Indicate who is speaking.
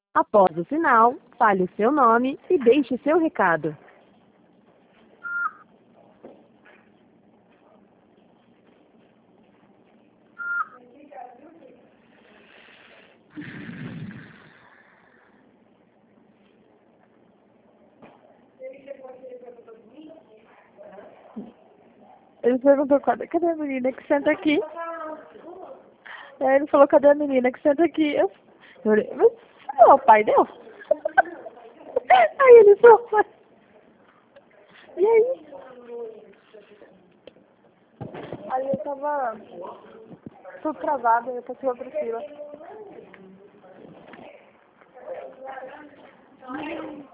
Speaker 1: Após o sinal, fale o seu nome e deixe seu recado. Ele perguntou, cadê a menina que senta aqui? Aí ele falou, cadê a menina que senta aqui? Eu falei, mas você não é o pai dela? Aí ele falou, e aí? Aí eu tava tudo travado, eu passei pra fila.